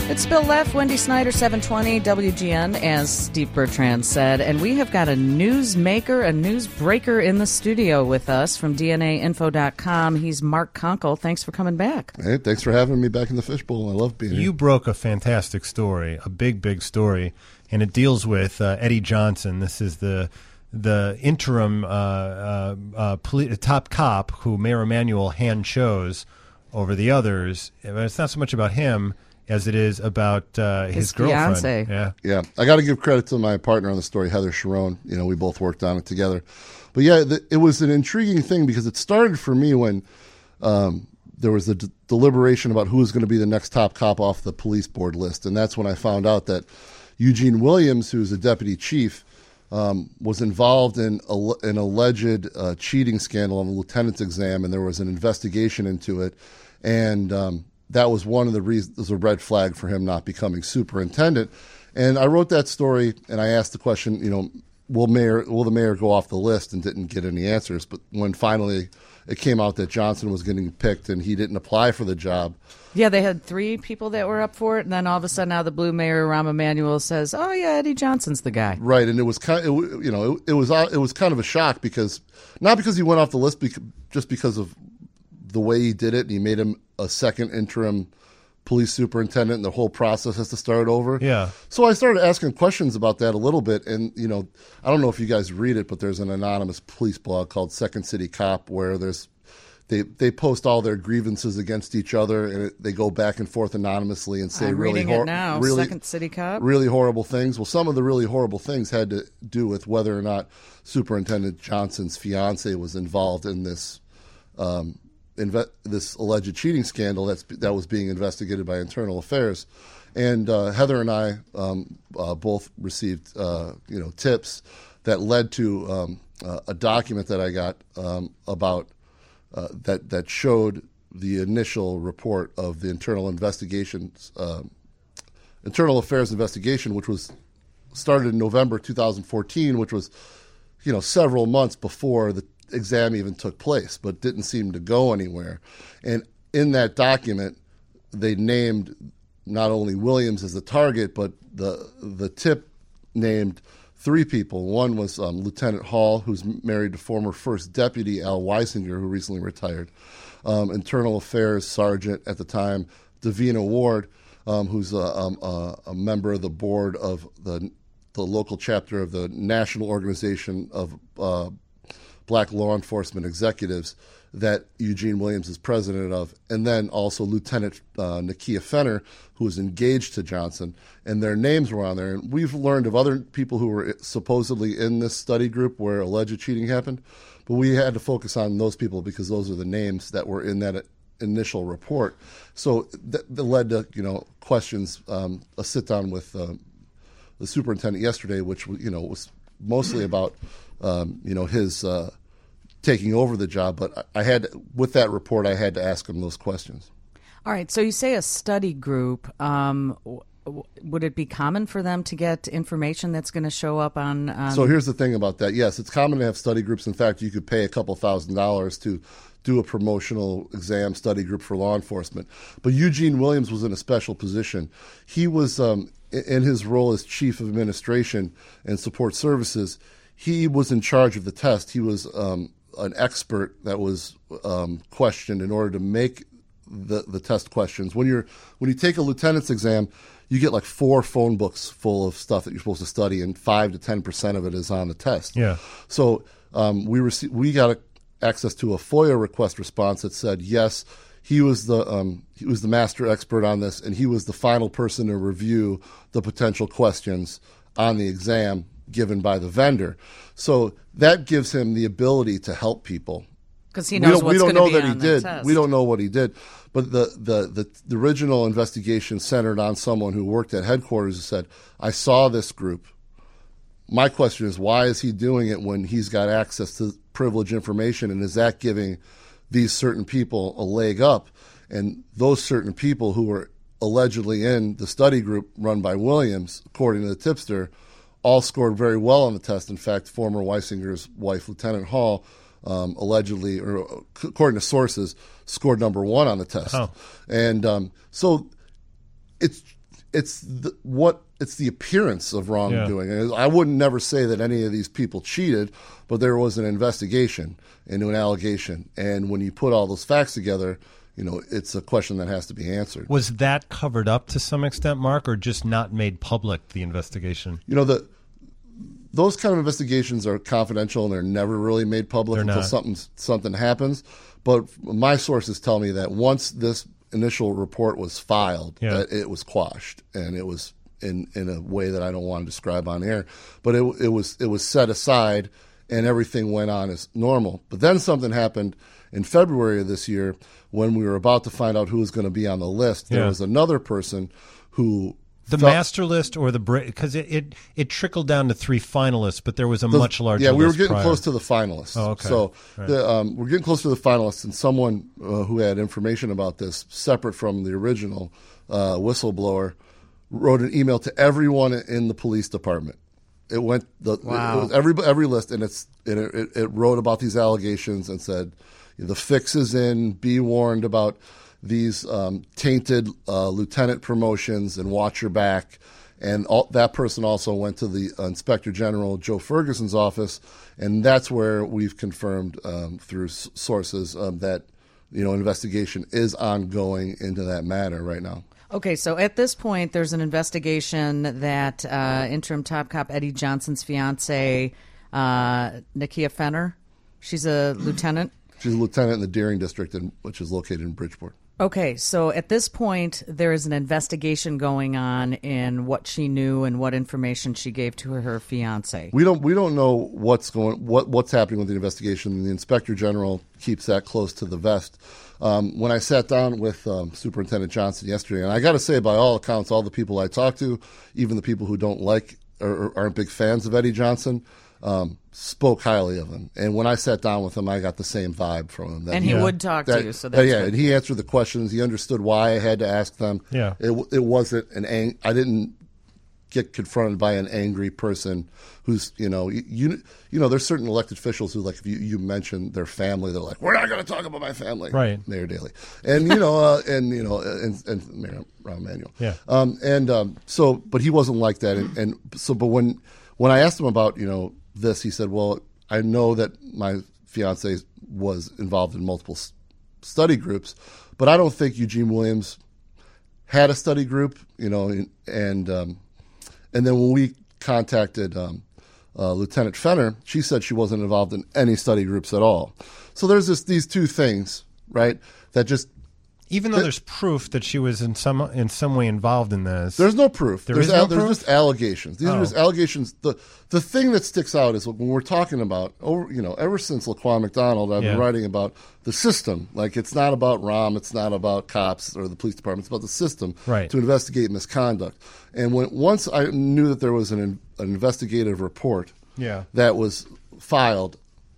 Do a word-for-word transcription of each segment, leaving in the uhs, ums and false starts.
It's Bill Leff, Wendy Snyder, seven twenty W G N, as Steve Bertrand said. And we have got a newsmaker, a newsbreaker in the studio with us from D N A info dot com. He's Mark Conkle. Thanks for coming back. Hey, thanks for having me back in the fishbowl. I love being here. You broke a fantastic story, a big, big story, and it deals with uh, Eddie Johnson. This is the the interim uh, uh, uh, poli- top cop who Mayor Emanuel hand chose over the others. But it's not so much about him as it is about uh, his, his girlfriend. Fiance. Yeah, yeah. I got to give credit to my partner on the story, Heather Sharon. You know, we both worked on it together. But yeah, the, it was an intriguing thing because it started for me when um, there was a d- deliberation about who was going to be the next top cop off the police board list, and that's when I found out that Eugene Williams, who's a deputy chief, um, was involved in a, an alleged uh, cheating scandal on the lieutenant's exam, and there was an investigation into it, and um, that was one of the reasons, was a red flag for him not becoming superintendent. And I wrote that story, and I asked the question, you know, will mayor, will the mayor go off the list, and didn't get any answers. But when finally it came out that Johnson was getting picked and he didn't apply for the job. Yeah, they had three people that were up for it, and then all of a sudden now the blue mayor, Rahm Emanuel, says, oh, yeah, Eddie Johnson's the guy. Right, and it was kind of, it, you know, it, it was it was kind of a shock because, not because he went off the list, bec- just because of the way he did it, and he made him a second interim police superintendent, and the whole process has to start over. Yeah. So I started asking questions about that a little bit, and, you know, I don't know if you guys read it, but there's an anonymous police blog called Second City Cop where there's they they post all their grievances against each other, and it, they go back and forth anonymously and say I'm really reading hor- it now. really Second City Cop. really horrible things. Well, some of the really horrible things had to do with whether or not Superintendent Johnson's fiance was involved in this um, inve- this alleged cheating scandal that's that was being investigated by Internal Affairs. And uh, Heather and I um, uh, both received uh, you know tips that led to um, uh, a document that I got um, about. Uh, that that showed the initial report of the internal investigations, uh, internal affairs investigation, which was started in November two thousand fourteen, which was, you know, several months before the exam even took place, but didn't seem to go anywhere. And in that document, they named not only Williams as the target, but the the tip named three people. One was um, Lieutenant Hall, who's married to former First Deputy Al Weisinger, who recently retired. Um, Internal Affairs Sergeant at the time, Davina Ward, um, who's a, um, a, a member of the board of the the local chapter of the National Organization of uh, Black Law Enforcement Executives that Eugene Williams is president of, and then also Lieutenant uh, Nakia Fenner, who was engaged to Johnson, and their names were on there. And we've learned of other people who were supposedly in this study group where alleged cheating happened, but we had to focus on those people because those are the names that were in that initial report. So that, that led to, you know, questions, um, a sit-down with uh, the superintendent yesterday, which, you know, was mostly about, um, you know, his uh, taking over the job. But I had, with that report, I had to ask him those questions. All right. So you say a study group. Um, w- w- would it be common for them to get information that's going to show up on, on? So here's the thing about that. Yes, it's common to have study groups. In fact, you could pay a couple thousand dollars to do a promotional exam study group for law enforcement. But Eugene Williams was in a special position. He was, um, in his role as chief of administration and support services, he was in charge of the test. He was um, an expert that was um, questioned in order to make the, the test questions. When you're when you take a lieutenant's exam, you get like four phone books full of stuff that you're supposed to study, and five to ten percent of it is on the test. Yeah. So um, we received we got a, access to a FOIA request response that said yes, he was the um, he was the master expert on this, and he was the final person to review the potential questions on the exam given by the vendor. So that gives him the ability to help people. Because he knows what's going to be on the test. We don't know that he did. We don't know what he did. But the, the, the, the original investigation centered on someone who worked at headquarters who said, I saw this group. My question is, why is he doing it when he's got access to privileged information, and is that giving these certain people a leg up? And those certain people who were allegedly in the study group run by Williams, according to the tipster, all scored very well on the test. In fact, former Weisinger's wife, Lieutenant Hall, um, allegedly, or according to sources, scored number one on the test. Oh. And um, so it's it's the, what it's the appearance of wrongdoing. Yeah. I wouldn't never say that any of these people cheated, but there was an investigation into an allegation, and when you put all those facts together, you know, it's a question that has to be answered. Was that covered up to some extent, Mark, or just not made public, the investigation? You know, the those kind of investigations are confidential and they're never really made public They're until not. something something happens. But my sources tell me that once this initial report was filed, Yeah. that it was quashed, and it was in, in a way that I don't want to describe on air. But it, it was it was set aside, and everything went on as normal. But then something happened in February of this year when we were about to find out who was going to be on the list. There Yeah. was another person who The felt- master list or the because it, it it trickled down to three finalists, but there was a The- much larger. Yeah, we were list getting prior. close to the finalists. Oh, okay. So Right. the, um, we're getting close to the finalists, and someone uh, who had information about this, separate from the original uh, whistleblower, wrote an email to everyone in the police department. It went the Wow. it was every every list, and it's and it, it, it wrote about these allegations and said the fix is in. Be warned about these um, tainted uh, lieutenant promotions, and watch your back. And all, that person also went to the uh, Inspector General Joe Ferguson's office, and that's where we've confirmed um, through s- sources um, that you know investigation is ongoing into that matter right now. Okay, so at this point, there's an investigation that uh, interim top cop Eddie Johnson's fiance, uh, Nakia Fenner, she's a lieutenant. She's a lieutenant in the Deering District, in, which is located in Bridgeport. Okay, so at this point, there is an investigation going on in what she knew and what information she gave to her, her fiance. We don't we don't know what's going what what's happening with the investigation. The Inspector General keeps that close to the vest. Um, when I sat down with um, Superintendent Johnson yesterday, and I got to say, by all accounts, all the people I talked to, even the people who don't like or, or aren't big fans of Eddie Johnson, um, spoke highly of him. And when I sat down with him, I got the same vibe from him. That And he Yeah. would talk that- to you, so that- that's yeah, good. and he answered the questions. He understood why I had to ask them. Yeah. it it wasn't an ang- I didn't get confronted by an angry person who's you know you you, you know there's certain elected officials who like if you, you mention their family, they're like, we're not going to talk about my family, Right. Mayor Daley, and you know uh, and you know and, and Mayor Rahm Emanuel, Yeah. um, and um, so but he wasn't like that, and, and so but when when I asked him about you know this, he said, well, I know that my fiance was involved in multiple s- study groups, but I don't think Eugene Williams had a study group, you know, and and, um, and then when we contacted um, uh, Lieutenant Fenner, she said she wasn't involved in any study groups at all. So there's this, these two things, right, that just Even though there's proof that she was in some in some way involved in this. there's no proof. There there's is no there's proof? just allegations. These Oh. are just allegations. The the thing that sticks out is when we're talking about over you know ever since Laquan McDonald, I've Yeah. been writing about the system. Like it's not about Rahm, it's not about cops or the police department. It's about the system Right. to investigate misconduct. And when once I knew that there was an, an investigative report Yeah. that was filed,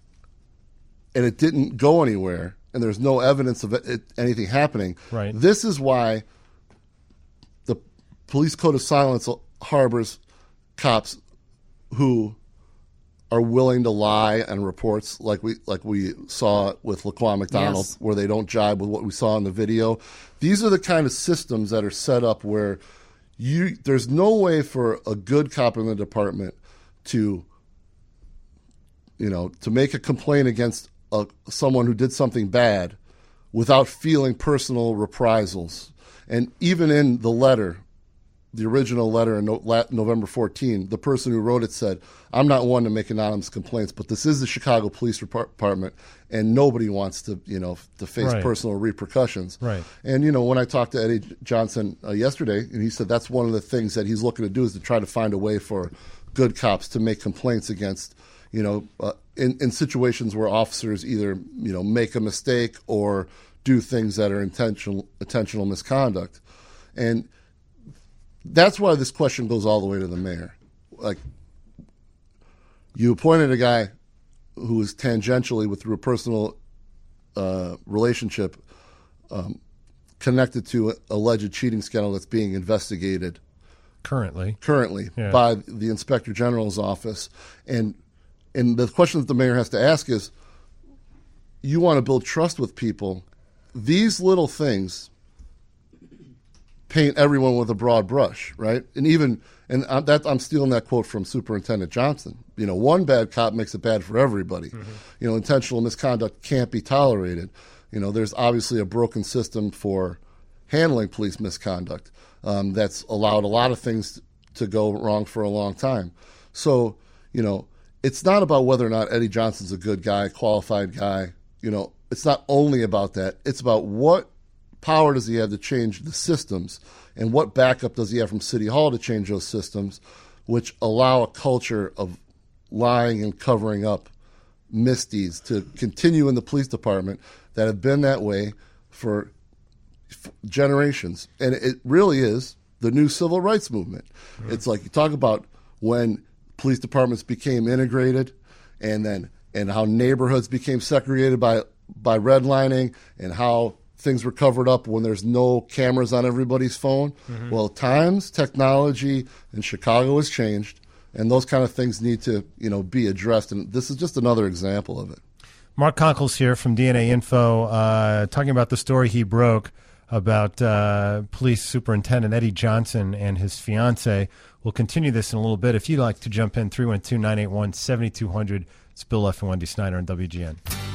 and it didn't go anywhere, and there's no evidence of it, it, anything happening. Right. This is why the police code of silence harbors cops who are willing to lie on reports, like we like we saw with Laquan McDonald, Yes. where they don't jibe with what we saw in the video. These are the kind of systems that are set up where you there's no way for a good cop in the department to you know to make a complaint against a, someone who did something bad without feeling personal reprisals. And even in the letter, the original letter in no, la, November fourteenth, the person who wrote it said, I'm not one to make anonymous complaints, but this is the Chicago Police Department, and nobody wants to, you know, to face Right. personal repercussions. Right. And, you know, when I talked to Eddie Johnson uh, yesterday, and he said that's one of the things that he's looking to do is to try to find a way for good cops to make complaints against, you know, uh, in, in situations where officers either, you know, make a mistake or do things that are intentional, intentional misconduct. And that's why this question goes all the way to the mayor. Like, you appointed a guy who was tangentially, with through a personal uh, relationship, um, connected to an alleged cheating scandal that's being investigated currently. currently Yeah. by the Inspector General's office. And and the question that the mayor has to ask is, you want to build trust with people. These little things paint everyone with a broad brush, right? And even and I'm, that I'm stealing that quote from Superintendent Johnson. You know, one bad cop makes it bad for everybody. Mm-hmm. You know, intentional misconduct can't be tolerated. You know, there's obviously a broken system for handling police misconduct um, that's allowed a lot of things to go wrong for a long time. So, you know, it's not about whether or not Eddie Johnson's a good guy, qualified guy. You know, it's not only about that. It's about what power does he have to change the systems, and what backup does he have from City Hall to change those systems, which allow a culture of lying and covering up misdeeds to continue in the police department that have been that way for f- generations. And it really is the new civil rights movement. Mm-hmm. It's like you talk about when police departments became integrated, and then and how neighborhoods became segregated by by redlining, and how things were covered up when there's no cameras on everybody's phone. Mm-hmm. Well, times, technology in Chicago has changed, and those kind of things need to, you know, be addressed. And this is just another example of it. Mark Konkle's here from D N A Info, uh, talking about the story he broke about uh, Police Superintendent Eddie Johnson and his fiancée. We'll continue this in a little bit. If you'd like to jump in, three one two, nine eight one, seven two zero zero. It's Bill F. and Wendy Snyder on W G N.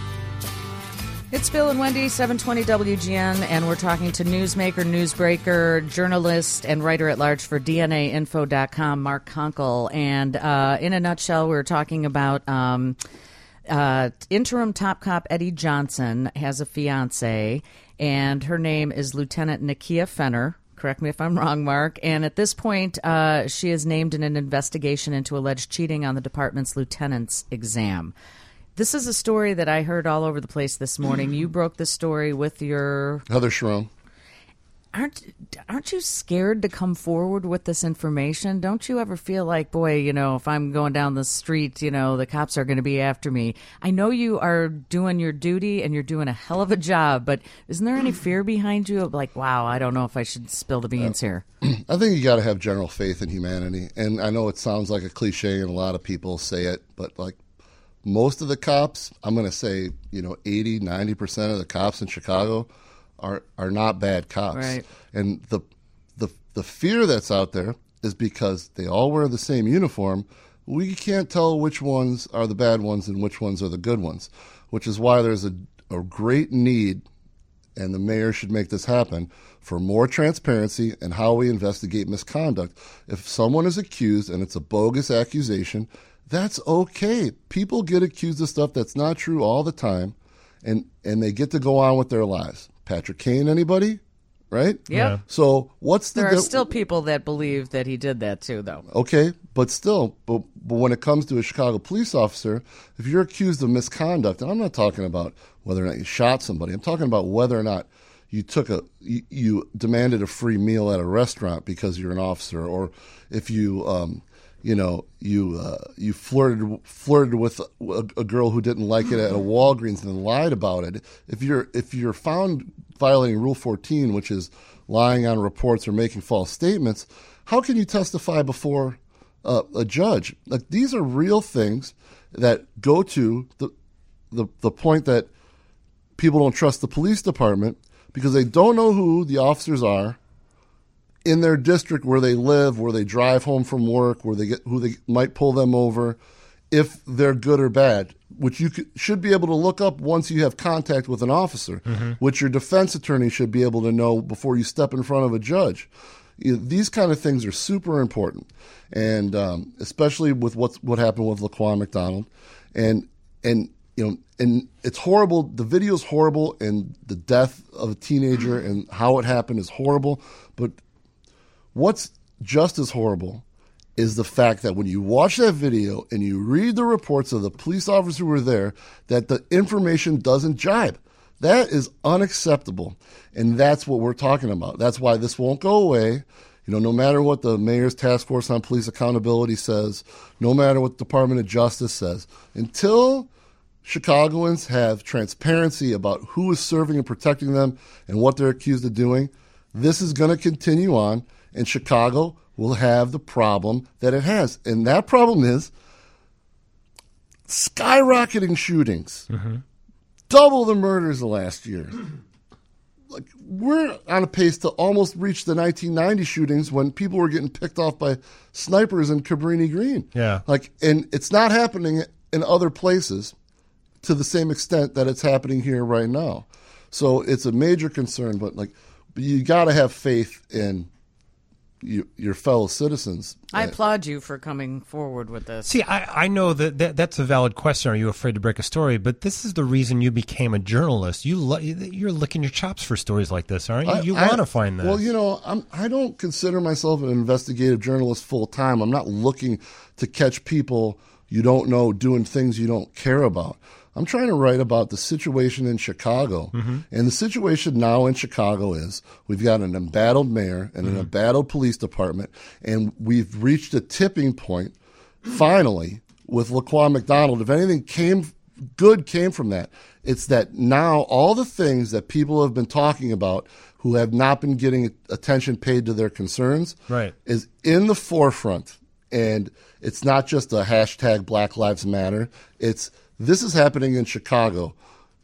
It's Bill and Wendy, seven twenty W G N, and we're talking to newsmaker, newsbreaker, journalist, and writer-at-large for D N A info dot com, Mark Konkle. And uh, in a nutshell, we're talking about um, uh, interim top cop Eddie Johnson has a fiancée, and her name is Lieutenant Nakia Fenner. Correct me if I'm wrong, Mark. And at this point, uh, she is named in an investigation into alleged cheating on the department's lieutenant's exam. This is a story that I heard all over the place this morning. You broke the story with your... Heather Schroen. Aren't, aren't you scared to come forward with this information? Don't you ever feel like, boy, you know, if I'm going down the street, you know, the cops are going to be after me? I know you are doing your duty and you're doing a hell of a job, but isn't there any fear behind you of like, wow, I don't know if I should spill the beans uh, here? I think you got to have general faith in humanity. And I know it sounds like a cliche and a lot of people say it, but like, most of the cops, I'm going to say, you know, eighty, ninety percent of the cops in Chicago are are not bad cops. Right. And the the the fear that's out there is because they all wear the same uniform. We can't tell which ones are the bad ones and which ones are the good ones, which is why there's a, a great need, and the mayor should make this happen, for more transparency in how we investigate misconduct. If someone is accused and it's a bogus accusation, that's okay. People get accused of stuff that's not true all the time, and, and they get to go on with their lives. Patrick Kane, anybody? Right? Yep. Yeah. So what's the... There are di- still people that believe that he did that too, though. Okay, but still, but, but when it comes to a Chicago police officer, if you're accused of misconduct, and I'm not talking about whether or not you shot somebody, I'm talking about whether or not you took a, you, you demanded a free meal at a restaurant because you're an officer, or if you... Um, You know, you uh, you flirted flirted with a, a girl who didn't like it at a Walgreens and then lied about it. If you're if you're found violating Rule fourteen, which is lying on reports or making false statements, how can you testify before uh, a judge? Like, these are real things that go to the, the the point that people don't trust the police department because they don't know who the officers are in their district, where they live, where they drive home from work, where they get who they might pull them over, if they're good or bad, which you could, should be able to look up once you have contact with an officer, mm-hmm. which your defense attorney should be able to know before you step in front of a judge. You know, these kind of things are super important, and um, especially with what's what happened with Laquan McDonald, and and you know, and it's horrible. The video's horrible, and the death of a teenager and how it happened is horrible, but what's just as horrible is the fact that when you watch that video and you read the reports of the police officers who were there, that the information doesn't jibe. That is unacceptable. And that's what we're talking about. That's why this won't go away. You know, no matter what the mayor's task force on police accountability says, no matter what the Department of Justice says, until Chicagoans have transparency about who is serving and protecting them and what they're accused of doing, this is going to continue on. And Chicago will have the problem that it has. And that problem is skyrocketing shootings. Mm-hmm. Double the murders the last year. like we're on a pace to almost reach the nineteen ninety shootings when people were getting picked off by snipers in Cabrini Green. Yeah. Like, and it's not happening in other places to the same extent that it's happening here right now. So it's a major concern, but like, you got to have faith in you, your fellow citizens. I applaud you for coming forward with this. See, I, I know that, that that's a valid question. Are you afraid to break a story? But this is the reason you became a journalist. You lo- you're licking your chops for stories like this, aren't you? I, you I- want to find this. Well, you know, I'm, I don't consider myself an investigative journalist full time. I'm not looking to catch people you don't know doing things you don't care about. I'm trying to write about the situation in Chicago. Mm-hmm. And the situation now in Chicago is we've got an embattled mayor and an mm-hmm. embattled police department, and we've reached a tipping point, finally, with Laquan McDonald. If anything came good came from that, it's that now all the things that people have been talking about who have not been getting attention paid to their concerns right. is in the forefront. And it's not just a hashtag Black Lives Matter. It's this is happening in Chicago.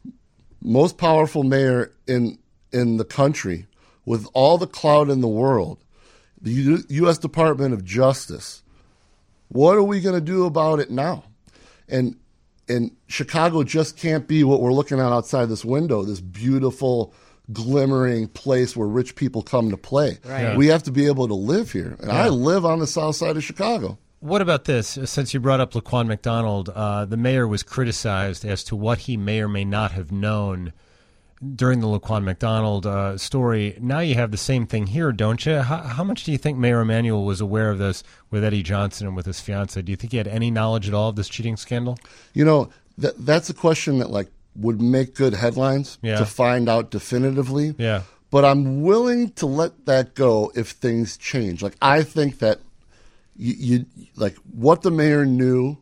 Most powerful mayor in in the country with all the clout in the world. The U- U.S. Department of Justice. What are we going to do about it now? And and Chicago just can't be what we're looking at outside this window, this beautiful, glimmering place where rich people come to play. Right. Yeah. We have to be able to live here. And Yeah. I live on the south side of Chicago. What about this? Since you brought up Laquan McDonald, uh, the mayor was criticized as to what he may or may not have known during the Laquan McDonald uh, story. Now you have the same thing here, don't you? How, how much do you think Mayor Emanuel was aware of this with Eddie Johnson and with his fiancée? Do you think he had any knowledge at all of this cheating scandal? You know, th- that's a question that like would make good headlines Yeah. to find out definitively. Yeah. But I'm willing to let that go if things change. Like I think that you, you like what the mayor knew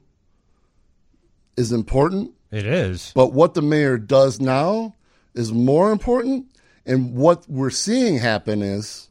is important, It is. but what the mayor does now is more important. And what we're seeing happen is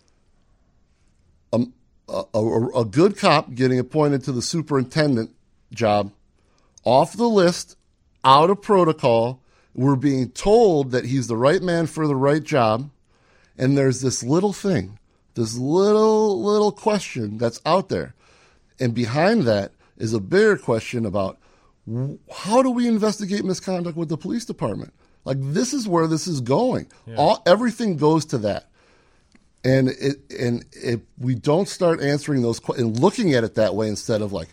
a, a, a, a good cop getting appointed to the superintendent job off the list, out of protocol. We're being told that he's the right man for the right job. And there's this little thing, this little, little question that's out there. And behind that is a bigger question about w- how do we investigate misconduct with the police department? Like, this is where this is going. Yeah. All everything goes to that. And it, and if we don't start answering those que- and looking at it that way instead of like,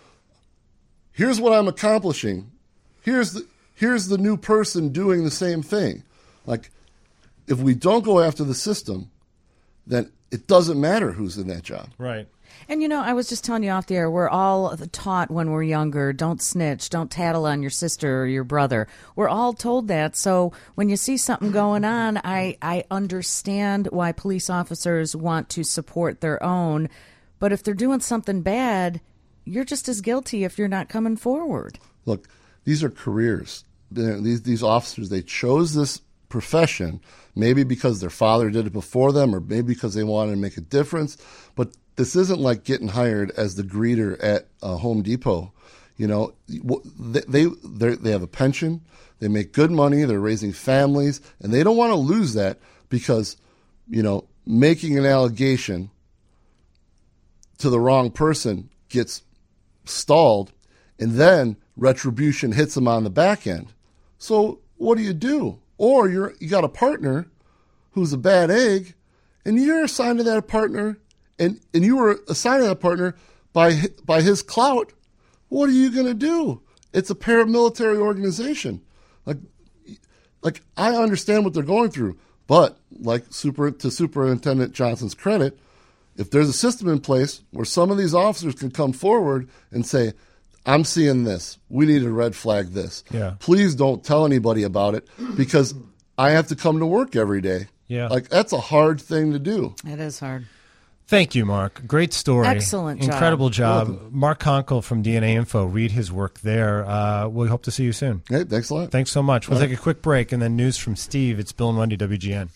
here's what I'm accomplishing, here's the here's the new person doing the same thing. Like, if we don't go after the system, then it doesn't matter who's in that job. Right. And, you know, I was just telling you off the air, we're all taught when we're younger, don't snitch, don't tattle on your sister or your brother. We're all told that. So when you see something going on, I, I understand why police officers want to support their own. But if they're doing something bad, you're just as guilty if you're not coming forward. Look, these are careers. They're, these these officers, they chose this profession maybe because their father did it before them or maybe because they wanted to make a difference. But this isn't like getting hired as the greeter at uh, Home Depot. You know, they they they have a pension. They make good money. They're raising families, and they don't want to lose that because, you know, making an allegation to the wrong person gets stalled, and then retribution hits them on the back end. So what do you do? Or you're you got a partner who's a bad egg, and you're assigned to that partner, and, and you were assigned to that partner by by his clout. What are you going to do? It's a paramilitary organization. Like, like I understand what they're going through, but like super to Superintendent Johnson's credit, if there's a system in place where some of these officers can come forward and say, I'm seeing this. We need to red flag this. Yeah. Please don't tell anybody about it because I have to come to work every day. Yeah. Like, that's a hard thing to do. It is hard. Thank you, Mark. Great story. Excellent job. Incredible job. Welcome. Mark Conkle from D N A Info. Read his work there. Uh, we hope to see you soon. Hey, thanks a lot. Thanks so much. We'll All take a quick break and then news from Steve. It's Bill and Wendy, W G N.